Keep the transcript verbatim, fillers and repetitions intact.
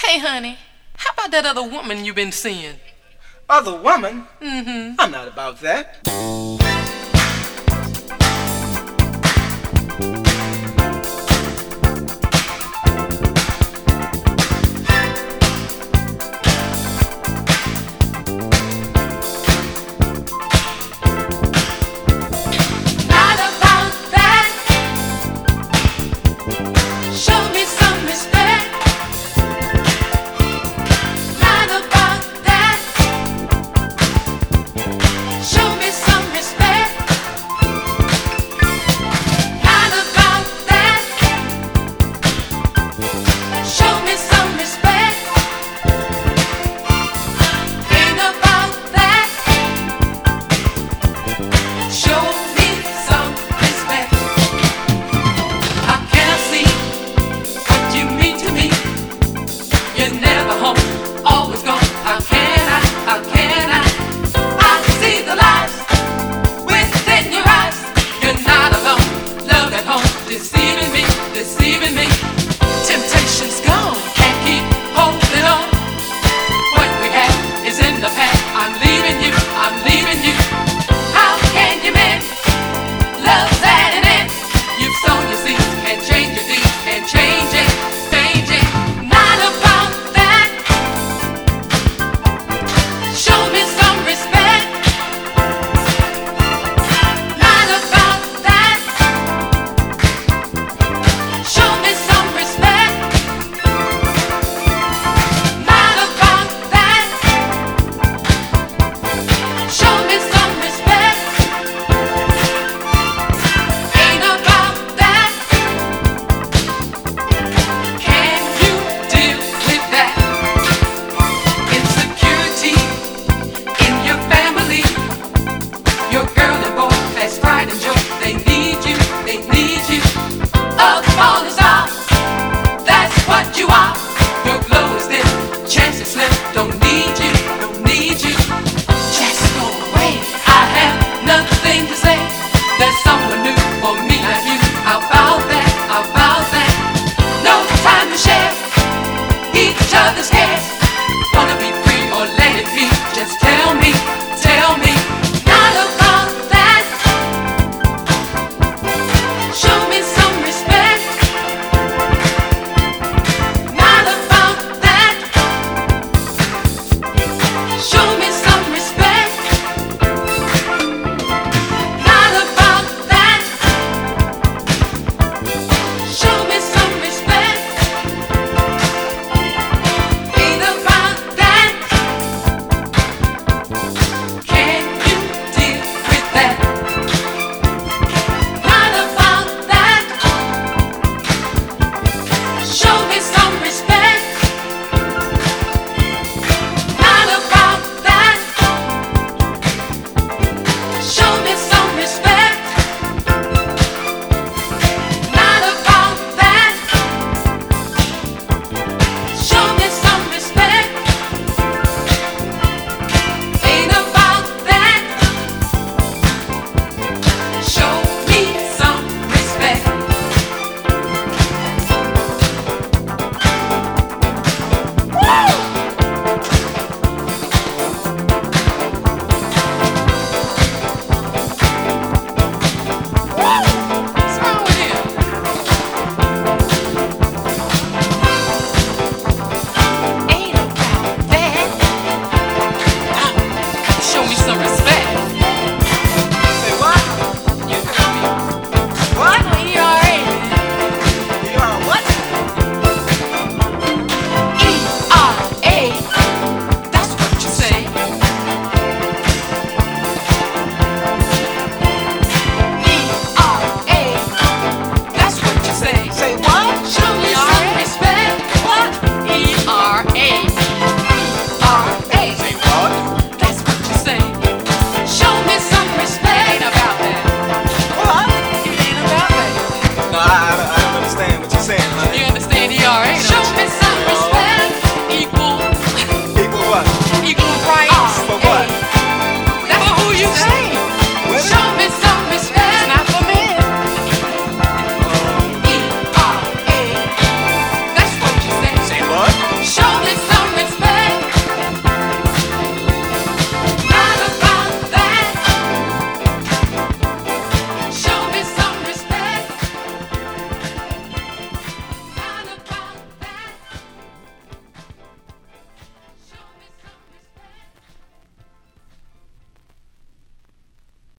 Hey, honey, how about that other woman you've been seeing? Other woman? Mm-hmm. I'm not about that. Not about that. Show me some respect. Not about that. Show me some respect. Not about that. Show me some respect. Ain't about that. Show me some respect. How can I see what you mean to me? You're never home, always gone. How can I, how can I? I see the lies within your eyes. You're not alone, love at home, deceiving me, deceiving me. Temptation's gone, can't keep holding on. What we had is in the past. I'm leaving you, I'm leaving you. How can you mend? Love's at an end. You've sown your seeds, can't change your deeds, can't change it, change it. Not about that. Show me some respect. Not about that. Show me some respect. Not about that. Show me some respect. Ain't about that. Can you deal with that? Insecurity in your family. Your girl and boy has pride and joy. They need you, they need you. A falling star, that's what you are. Your glow is dim, chances slip. Don't need you, don't need you. Just go away. I have nothing to say. There's